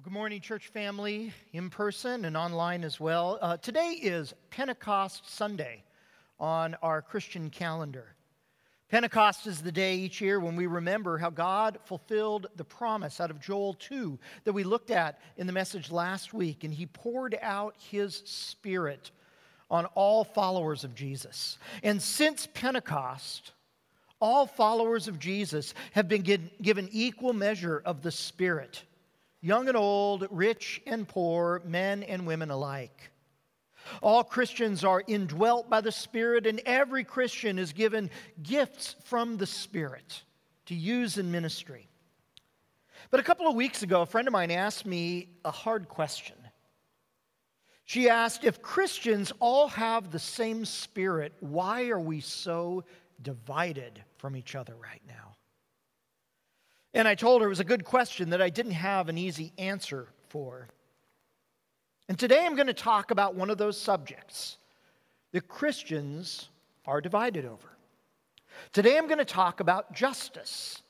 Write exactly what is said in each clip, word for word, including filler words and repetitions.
Well, good morning, church family, in person and online as well. Uh, today is Pentecost Sunday on our Christian calendar. Pentecost is the day each year when we remember how God fulfilled the promise out of Joel two that we looked at in the message last week, and He poured out His Spirit on all followers of Jesus. And since Pentecost, all followers of Jesus have been given equal measure of the Spirit. Young and old, rich and poor, men and women alike. All Christians are indwelt by the Spirit, and every Christian is given gifts from the Spirit to use in ministry. But a couple of weeks ago, a friend of mine asked me a hard question. She asked, if Christians all have the same Spirit, why are we so divided from each other right now? And I told her it was a good question that I didn't have an easy answer for. And today I'm going to talk about one of those subjects that Christians are divided over. Today I'm going to talk about justice.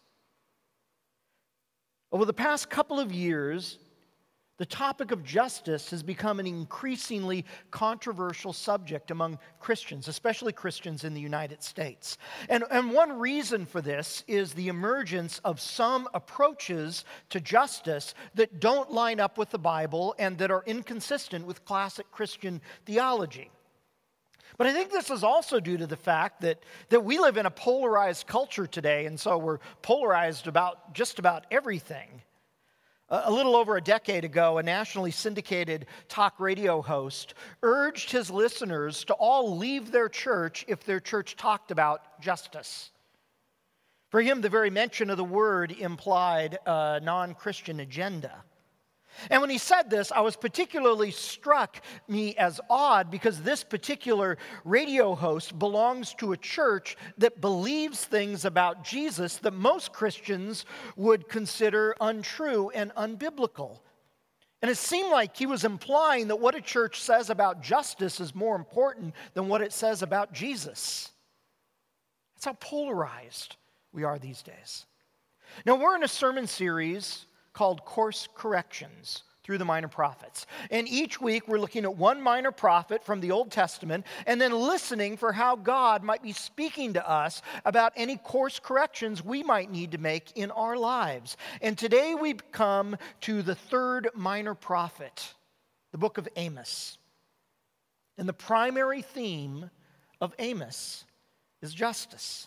Over the past couple of years, the topic of justice has become an increasingly controversial subject among Christians, especially Christians in the United States. And, and one reason for this is the emergence of some approaches to justice that don't line up with the Bible and that are inconsistent with classic Christian theology. But I think this is also due to the fact that, that we live in a polarized culture today, and so we're polarized about just about everything. A little over a decade ago, a nationally syndicated talk radio host urged his listeners to all leave their church if their church talked about justice. For him, the very mention of the word implied a non-Christian agenda. And when he said this, I was particularly struck me as odd because this particular radio host belongs to a church that believes things about Jesus that most Christians would consider untrue and unbiblical. And it seemed like he was implying that what a church says about justice is more important than what it says about Jesus. That's how polarized we are these days. Now, we're in a sermon series called Course Corrections through the Minor Prophets. And each week we're looking at one minor prophet from the Old Testament and then listening for how God might be speaking to us about any course corrections we might need to make in our lives. And today we come to the third minor prophet, the book of Amos. And the primary theme of Amos is justice.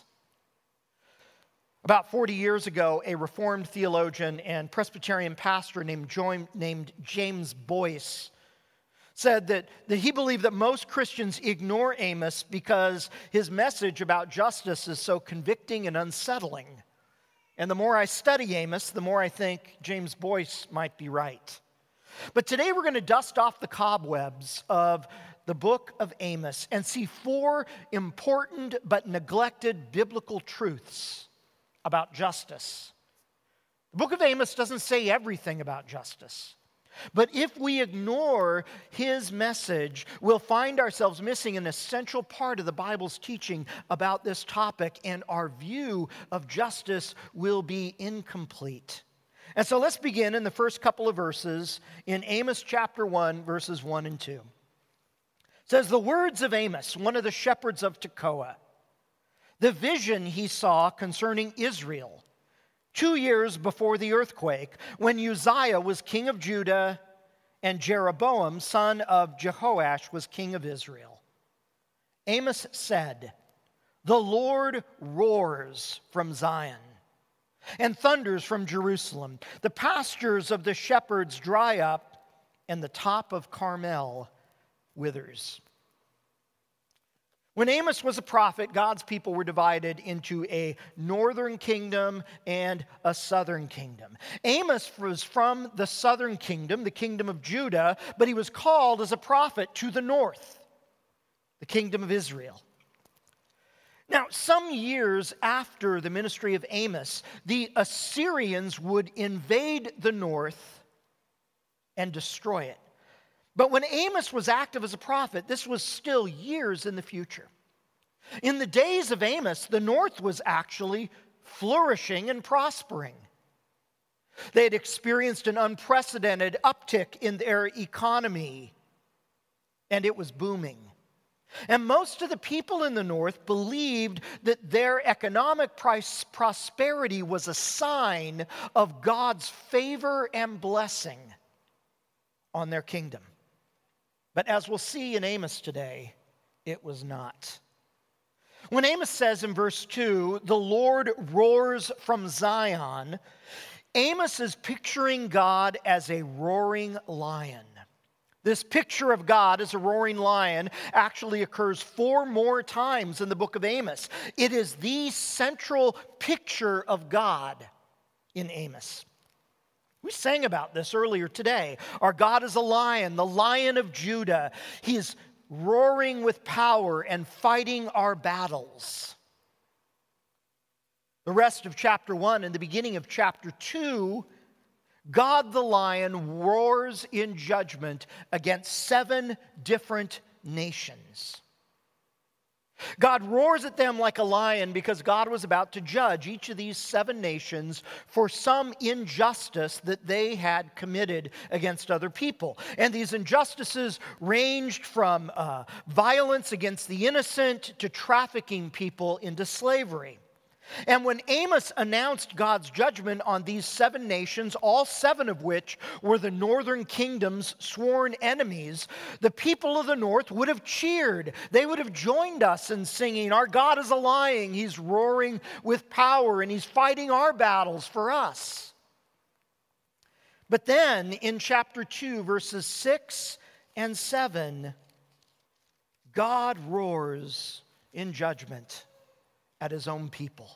About forty years ago, a Reformed theologian and Presbyterian pastor named, jo- named James Boyce said that, that he believed that most Christians ignore Amos because his message about justice is so convicting and unsettling. And the more I study Amos, the more I think James Boyce might be right. But today we're going to dust off the cobwebs of the book of Amos and see four important but neglected biblical truths about justice. The book of Amos doesn't say everything about justice. But if we ignore his message, we'll find ourselves missing an essential part of the Bible's teaching about this topic, and our view of justice will be incomplete. And so let's begin in the first couple of verses in Amos chapter one, verses one and two. It says, "The words of Amos, one of the shepherds of Tekoa, the vision he saw concerning Israel, two years before the earthquake, when Uzziah was king of Judah and Jeroboam, son of Jehoash, was king of Israel. Amos said, 'The Lord roars from Zion and thunders from Jerusalem. The pastures of the shepherds dry up, and the top of Carmel withers.'" When Amos was a prophet, God's people were divided into a northern kingdom and a southern kingdom. Amos was from the southern kingdom, the kingdom of Judah, but he was called as a prophet to the north, the kingdom of Israel. Now, some years after the ministry of Amos, the Assyrians would invade the north and destroy it. But when Amos was active as a prophet, this was still years in the future. In the days of Amos, the north was actually flourishing and prospering. They had experienced an unprecedented uptick in their economy, and it was booming. And most of the people in the north believed that their economic pros- prosperity was a sign of God's favor and blessing on their kingdom. But as we'll see in Amos today, it was not. When Amos says in verse two, "The Lord roars from Zion," Amos is picturing God as a roaring lion. This picture of God as a roaring lion actually occurs four more times in the book of Amos. It is the central picture of God in Amos. We sang about this earlier today. Our God is a lion, the Lion of Judah. He is roaring with power and fighting our battles. The rest of chapter one and the beginning of chapter two, God the lion roars in judgment against seven different nations. God roars at them like a lion because God was about to judge each of these seven nations for some injustice that they had committed against other people. And these injustices ranged from uh, violence against the innocent to trafficking people into slavery. And when Amos announced God's judgment on these seven nations, all seven of which were the northern kingdom's sworn enemies, the people of the north would have cheered. They would have joined us in singing, "Our God is a lion, He's roaring with power, and He's fighting our battles for us." But then in chapter two, verses six and seven, God roars in judgment at His own people.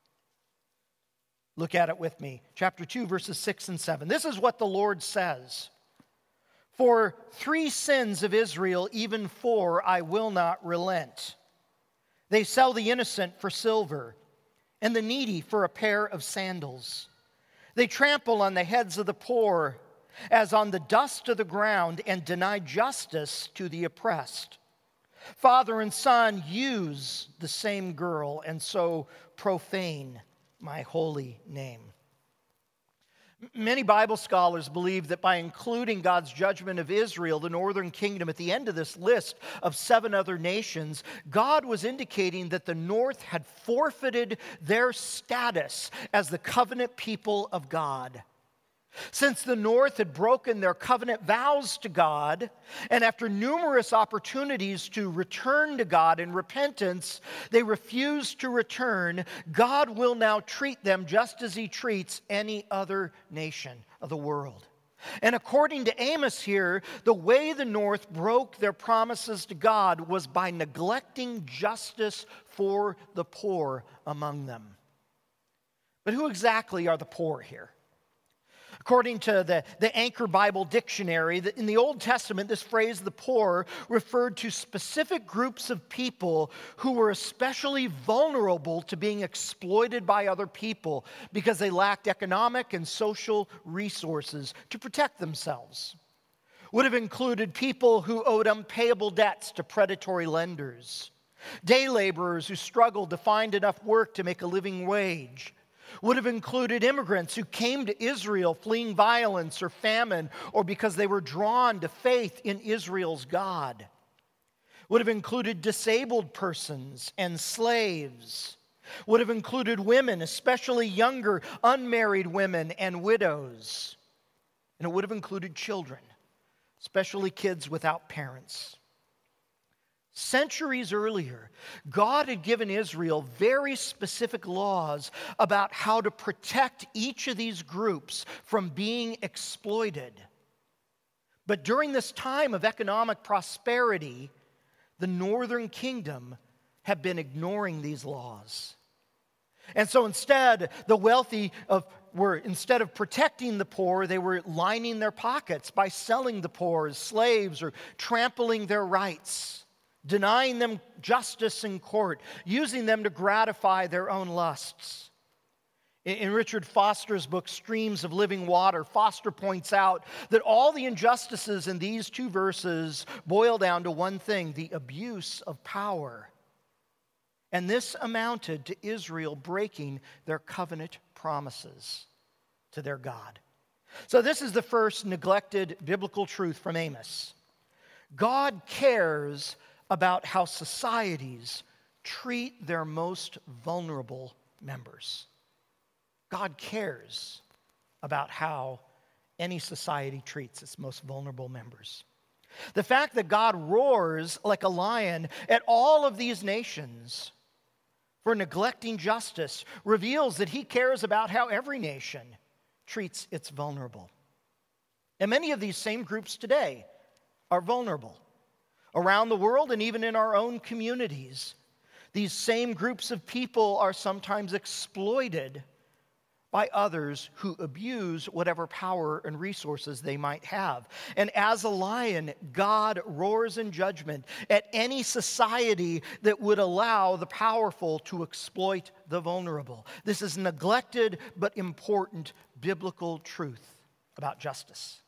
Look at it with me. Chapter two, verses six and seven. This is what the Lord says. "For three sins of Israel, even four, I will not relent. They sell the innocent for silver, and the needy for a pair of sandals. They trample on the heads of the poor as on the dust of the ground, and deny justice to the oppressed. Father and son use the same girl, and so profane my holy name." Many Bible scholars believe that by including God's judgment of Israel, the northern kingdom, at the end of this list of seven other nations, God was indicating that the north had forfeited their status as the covenant people of God. Since the north had broken their covenant vows to God, and after numerous opportunities to return to God in repentance, they refused to return, God will now treat them just as He treats any other nation of the world. And according to Amos here, the way the north broke their promises to God was by neglecting justice for the poor among them. But who exactly are the poor here? According to the, the Anchor Bible Dictionary, in the Old Testament, this phrase, the poor, referred to specific groups of people who were especially vulnerable to being exploited by other people because they lacked economic and social resources to protect themselves. Would have included people who owed unpayable debts to predatory lenders, day laborers who struggled to find enough work to make a living wage. Would have included immigrants who came to Israel fleeing violence or famine, or because they were drawn to faith in Israel's God. Would have included disabled persons and slaves. Would have included women, especially younger, unmarried women and widows. And it would have included children, especially kids without parents. Centuries earlier, God had given Israel very specific laws about how to protect each of these groups from being exploited. But during this time of economic prosperity, the northern kingdom had been ignoring these laws. And so instead, the wealthy of, were, instead of protecting the poor, they were lining their pockets by selling the poor as slaves or trampling their rights, denying them justice in court, using them to gratify their own lusts. In Richard Foster's book, Streams of Living Water, Foster points out that all the injustices in these two verses boil down to one thing: the abuse of power. And this amounted to Israel breaking their covenant promises to their God. So this is the first neglected biblical truth from Amos. God cares about how societies treat their most vulnerable members. God cares about how any society treats its most vulnerable members. The fact that God roars like a lion at all of these nations for neglecting justice reveals that he cares about how every nation treats its vulnerable. And many of these same groups today are vulnerable. Around the world and even in our own communities, these same groups of people are sometimes exploited by others who abuse whatever power and resources they might have. And as a lion, God roars in judgment at any society that would allow the powerful to exploit the vulnerable. This is neglected but important biblical truth about justice.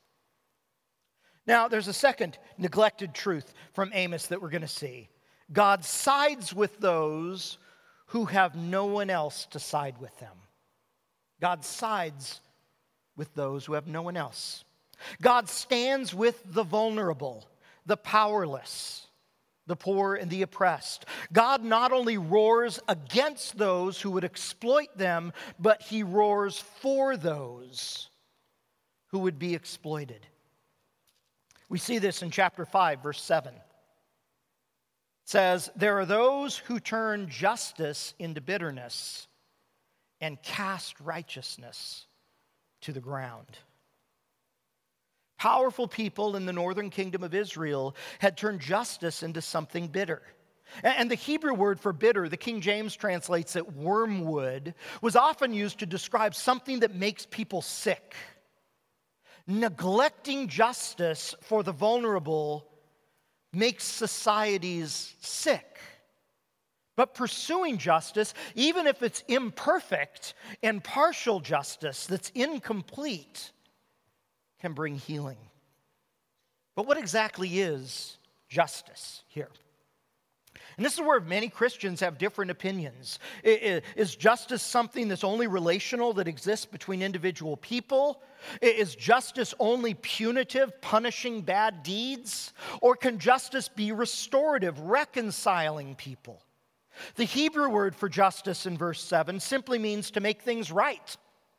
Now, there's a second neglected truth from Amos that we're going to see. God sides with those who have no one else to side with them. God sides with those who have no one else. God stands with the vulnerable, the powerless, the poor and the oppressed. God not only roars against those who would exploit them, but he roars for those who would be exploited. We see this in chapter five, verse seven. It says, "There are those who turn justice into bitterness and cast righteousness to the ground." Powerful people in the northern kingdom of Israel had turned justice into something bitter. And the Hebrew word for bitter, the King James translates it wormwood, was often used to describe something that makes people sick. Neglecting justice for the vulnerable makes societies sick. But pursuing justice, even if it's imperfect and partial justice that's incomplete, can bring healing. But what exactly is justice here? And this is where many Christians have different opinions. Is justice something that's only relational, that exists between individual people? Is justice only punitive, punishing bad deeds? Or can justice be restorative, reconciling people? The Hebrew word for justice in verse seven simply means to make things right.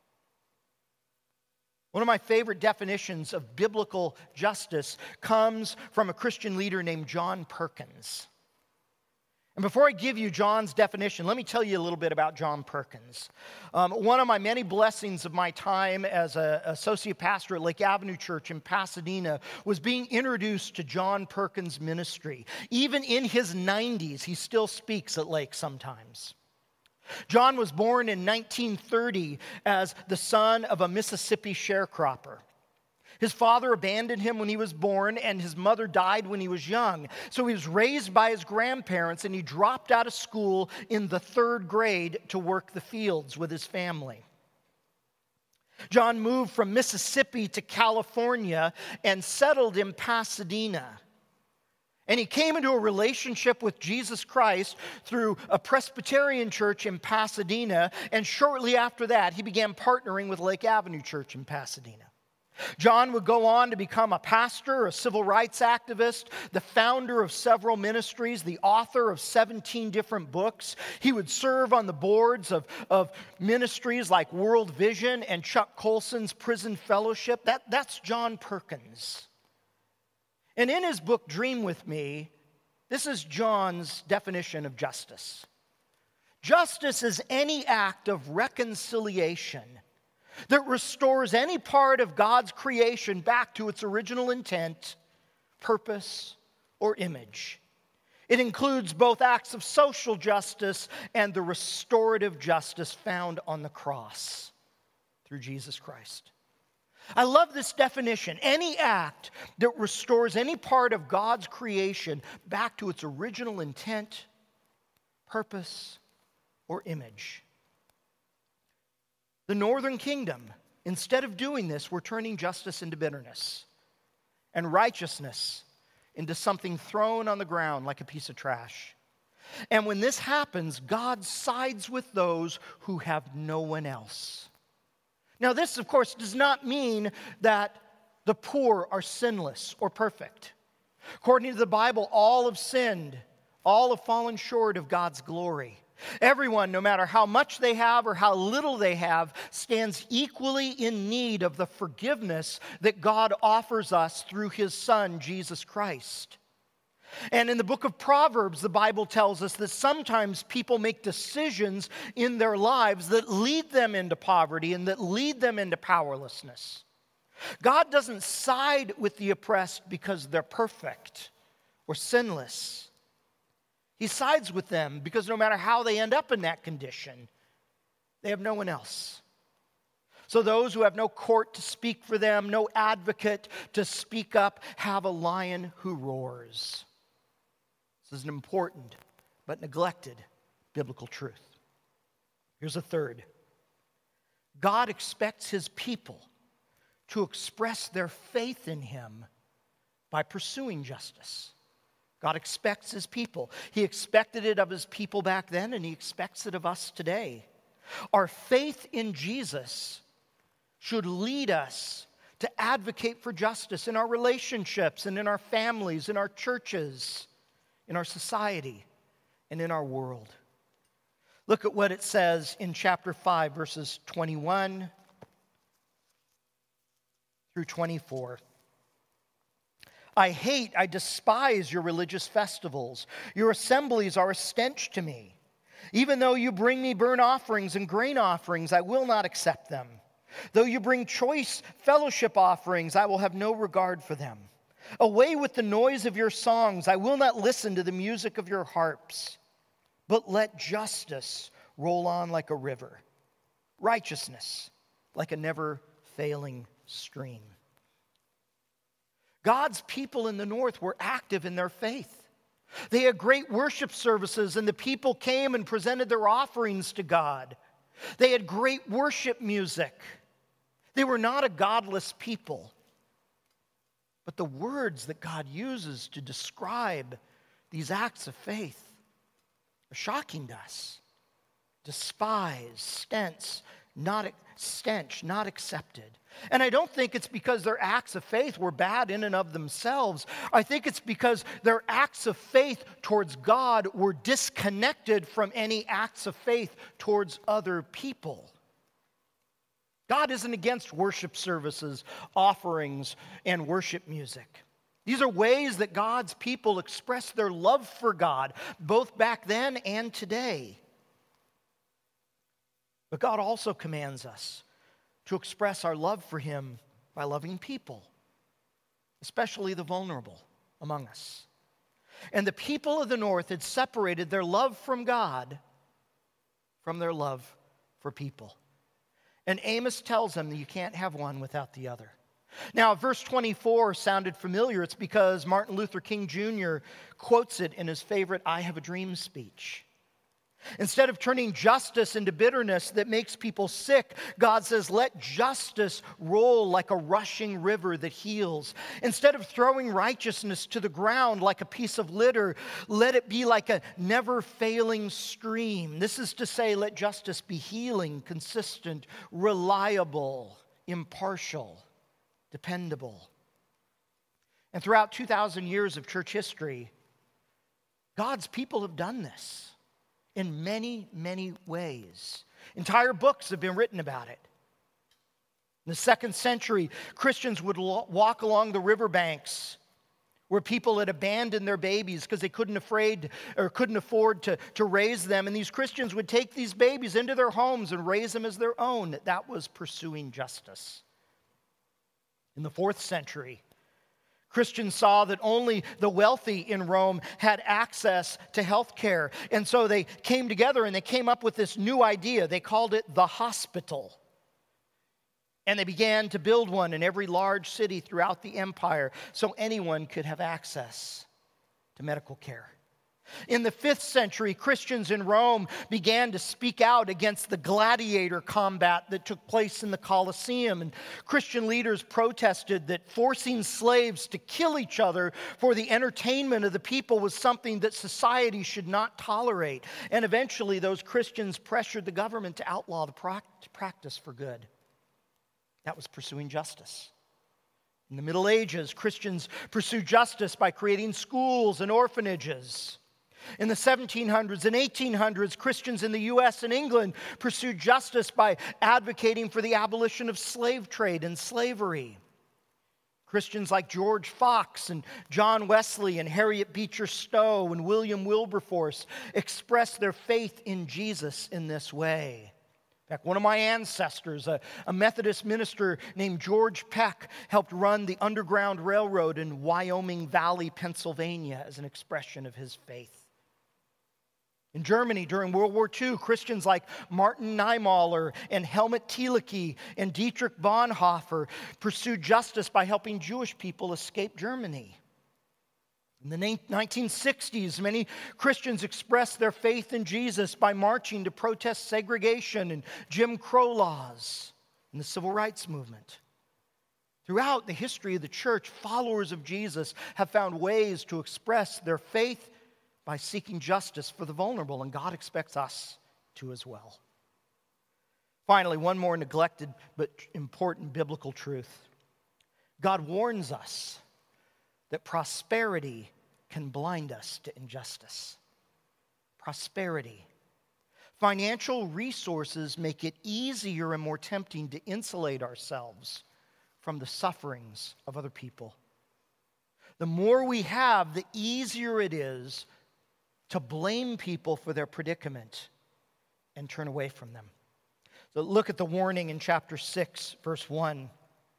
One of my favorite definitions of biblical justice comes from a Christian leader named John Perkins. And before I give you John's definition, let me tell you a little bit about John Perkins. Um, one of my many blessings of my time as an associate pastor at Lake Avenue Church in Pasadena was being introduced to John Perkins' ministry. Even in his nineties, he still speaks at Lake sometimes. John was born in nineteen thirty as the son of a Mississippi sharecropper. His father abandoned him when he was born, and his mother died when he was young. So he was raised by his grandparents, and he dropped out of school in the third grade to work the fields with his family. John moved from Mississippi to California and settled in Pasadena. And he came into a relationship with Jesus Christ through a Presbyterian church in Pasadena, and shortly after that, he began partnering with Lake Avenue Church in Pasadena. John would go on to become a pastor, a civil rights activist, the founder of several ministries, the author of seventeen different books. He would serve on the boards of, of ministries like World Vision and Chuck Colson's Prison Fellowship. That, that's John Perkins. And in his book, Dream With Me, this is John's definition of justice. Justice is any act of reconciliation that restores any part of God's creation back to its original intent, purpose, or image. It includes both acts of social justice and the restorative justice found on the cross through Jesus Christ. I love this definition. Any act that restores any part of God's creation back to its original intent, purpose, or image. The northern kingdom, instead of doing this, were turning justice into bitterness and righteousness into something thrown on the ground like a piece of trash. And when this happens, God sides with those who have no one else. Now, this, of course, does not mean that the poor are sinless or perfect. According to the Bible, all have sinned, all have fallen short of God's glory. Everyone, no matter how much they have or how little they have, stands equally in need of the forgiveness that God offers us through His Son, Jesus Christ. And in the book of Proverbs, the Bible tells us that sometimes people make decisions in their lives that lead them into poverty and that lead them into powerlessness. God doesn't side with the oppressed because they're perfect or sinless. He sides with them because no matter how they end up in that condition, they have no one else. So those who have no court to speak for them, no advocate to speak up, have a lion who roars. This is an important but neglected biblical truth. Here's a third. God expects His people to express their faith in Him by pursuing justice. God expects His people. He expected it of His people back then, and He expects it of us today. Our faith in Jesus should lead us to advocate for justice in our relationships and in our families, in our churches, in our society, and in our world. Look at what it says in chapter five, verses twenty-one through twenty-four. I hate, I despise your religious festivals. Your assemblies are a stench to me. Even though you bring me burnt offerings and grain offerings, I will not accept them. Though you bring choice fellowship offerings, I will have no regard for them. Away with the noise of your songs. I will not listen to the music of your harps. But let justice roll on like a river, righteousness like a never-failing stream. God's people in the north were active in their faith. They had great worship services, and the people came and presented their offerings to God. They had great worship music. They were not a godless people. But the words that God uses to describe these acts of faith are shocking to us. Despise, stench, not, stench, not accepted. And I don't think it's because their acts of faith were bad in and of themselves. I think it's because their acts of faith towards God were disconnected from any acts of faith towards other people. God isn't against worship services, offerings, and worship music. These are ways that God's people express their love for God, both back then and today. But God also commands us to express our love for Him by loving people, especially the vulnerable among us. And the people of the north had separated their love from God from their love for people. And Amos tells them that you can't have one without the other. Now, if verse twenty-four sounded familiar, it's because Martin Luther King Junior quotes it in his favorite I Have a Dream speech. Instead of turning justice into bitterness that makes people sick, God says, let justice roll like a rushing river that heals. Instead of throwing righteousness to the ground like a piece of litter, let it be like a never-failing stream. This is to say, let justice be healing, consistent, reliable, impartial, dependable. And throughout two thousand years of church history, God's people have done this in many, many ways. Entire books have been written about it. In the second century, Christians would lo- walk along the riverbanks where people had abandoned their babies because they couldn't afraid or couldn't afford to, to raise them. And these Christians would take these babies into their homes and raise them as their own. That was pursuing justice. In the fourth century, Christians saw that only the wealthy in Rome had access to health care. And so they came together and they came up with this new idea. They called it the hospital. And they began to build one in every large city throughout the empire so anyone could have access to medical care. In the fifth century, Christians in Rome began to speak out against the gladiator combat that took place in the Colosseum. And Christian leaders protested that forcing slaves to kill each other for the entertainment of the people was something that society should not tolerate. And eventually, those Christians pressured the government to outlaw the practice for good. That was pursuing justice. In the Middle Ages, Christians pursued justice by creating schools and orphanages. In the seventeen hundreds and eighteen hundreds, Christians in the U S and England pursued justice by advocating for the abolition of slave trade and slavery. Christians like George Fox and John Wesley and Harriet Beecher Stowe and William Wilberforce expressed their faith in Jesus in this way. In fact, one of my ancestors, a, a Methodist minister named George Peck, helped run the Underground Railroad in Wyoming Valley, Pennsylvania, as an expression of his faith. In Germany, during World War Two, Christians like Martin Niemöller and Helmut Thielicke and Dietrich Bonhoeffer pursued justice by helping Jewish people escape Germany. In the nineteen sixties, many Christians expressed their faith in Jesus by marching to protest segregation and Jim Crow laws and the Civil Rights Movement. Throughout the history of the church, followers of Jesus have found ways to express their faith by seeking justice for the vulnerable, and God expects us to as well. Finally, one more neglected but important biblical truth. God warns us that prosperity can blind us to injustice. Prosperity. Financial resources make it easier and more tempting to insulate ourselves from the sufferings of other people. The more we have, the easier it is to blame people for their predicament and turn away from them. So look at the warning in chapter six, verse one.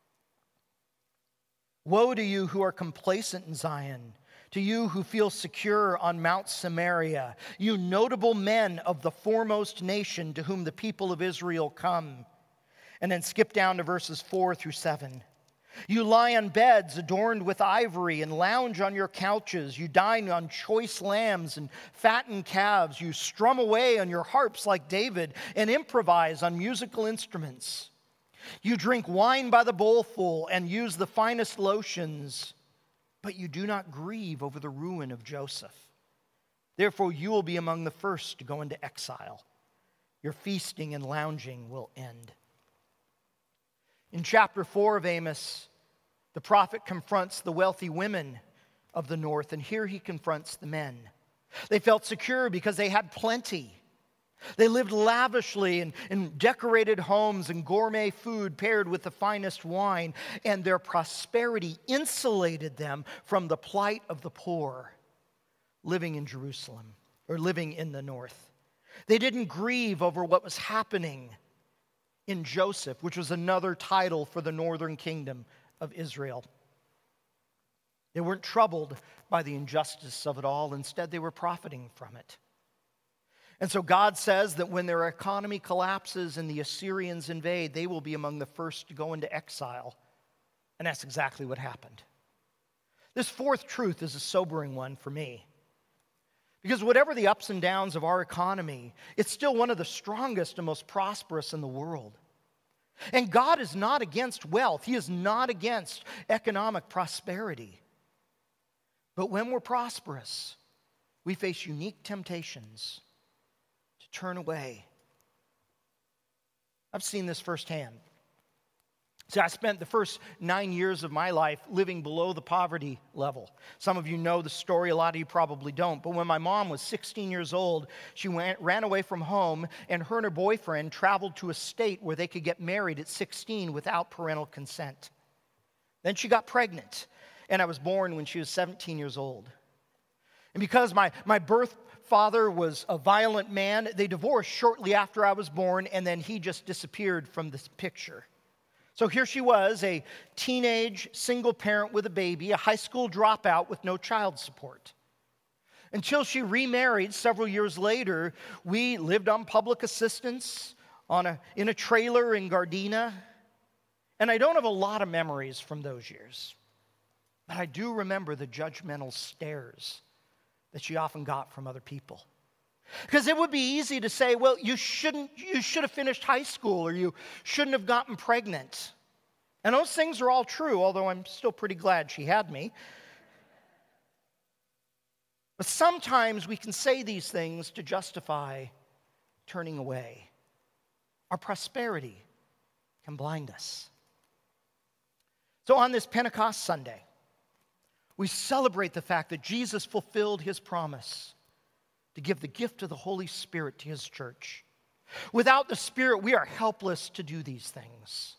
Woe to you who are complacent in Zion, to you who feel secure on Mount Samaria, you notable men of the foremost nation to whom the people of Israel come. And then skip down to verses four through seven. You lie on beds adorned with ivory and lounge on your couches. You dine on choice lambs and fattened calves. You strum away on your harps like David and improvise on musical instruments. You drink wine by the bowlful and use the finest lotions, but you do not grieve over the ruin of Joseph. Therefore, you will be among the first to go into exile. Your feasting and lounging will end. In chapter four of Amos, the prophet confronts the wealthy women of the north, and here he confronts the men. They felt secure because they had plenty. They lived lavishly in, in decorated homes and gourmet food paired with the finest wine, and their prosperity insulated them from the plight of the poor living in Jerusalem or living in the north. They didn't grieve over what was happening in Joseph, which was another title for the northern kingdom of Israel. They weren't troubled by the injustice of it all. Instead, they were profiting from it. And so God says that when their economy collapses and the Assyrians invade, they will be among the first to go into exile. And that's exactly what happened. This fourth truth is a sobering one for me. Because whatever the ups and downs of our economy, it's still one of the strongest and most prosperous in the world. And God is not against wealth. He is not against economic prosperity. But when we're prosperous, we face unique temptations to turn away. I've seen this firsthand. See, I spent the first nine years of my life living below the poverty level. Some of you know the story, a lot of you probably don't. But when my mom was sixteen years old, she went, ran away from home, and her and her boyfriend traveled to a state where they could get married at sixteen without parental consent. Then she got pregnant, and I was born when she was seventeen years old. And because my, my birth father was a violent man, they divorced shortly after I was born, and then he just disappeared from this picture. So here she was, a teenage single parent with a baby, a high school dropout with no child support. Until she remarried several years later, we lived on public assistance on a, in a trailer in Gardena. And I don't have a lot of memories from those years. But I do remember the judgmental stares that she often got from other people. Because it would be easy to say, well, you shouldn't, you should have finished high school, or you shouldn't have gotten pregnant. And those things are all true, although I'm still pretty glad she had me. But sometimes we can say these things to justify turning away. Our prosperity can blind us. So on this Pentecost Sunday, we celebrate the fact that Jesus fulfilled his promise to give the gift of the Holy Spirit to his church. Without the Spirit, we are helpless to do these things.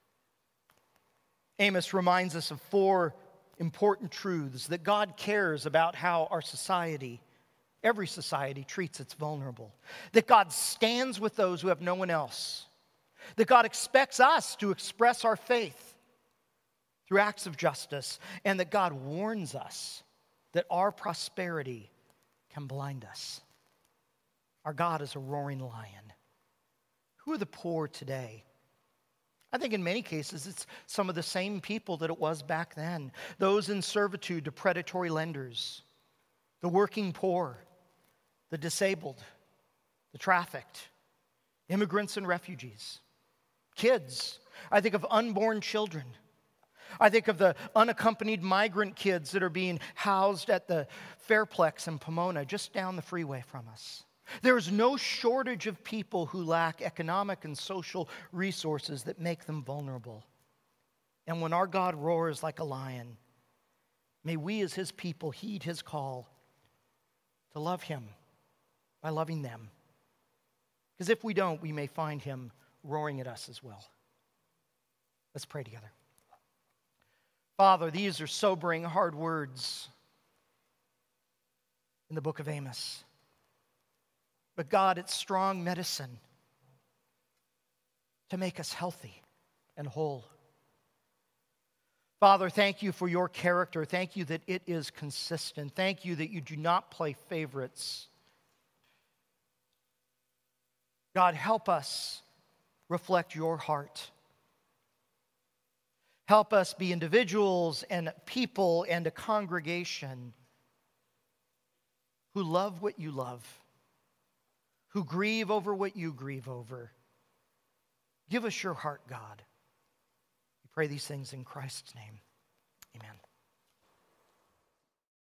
Amos reminds us of four important truths: that God cares about how our society, every society, treats its vulnerable; that God stands with those who have no one else; that God expects us to express our faith through acts of justice; and that God warns us that our prosperity can blind us. Our God is a roaring lion. Who are the poor today? I think in many cases it's some of the same people that it was back then. Those in servitude to predatory lenders, the working poor, the disabled, the trafficked, immigrants and refugees, kids. I think of unborn children. I think of the unaccompanied migrant kids that are being housed at the Fairplex in Pomona, just down the freeway from us. There is no shortage of people who lack economic and social resources that make them vulnerable. And when our God roars like a lion, may we as his people heed his call to love him by loving them. Because if we don't, we may find him roaring at us as well. Let's pray together. Father, these are sobering, hard words in the book of Amos. But God, it's strong medicine to make us healthy and whole. Father, thank you for your character. Thank you that it is consistent. Thank you that you do not play favorites. God, help us reflect your heart. Help us be individuals and people and a congregation who love what you love, who grieve over what you grieve over. Give us your heart, God. We pray these things in Christ's name. Amen.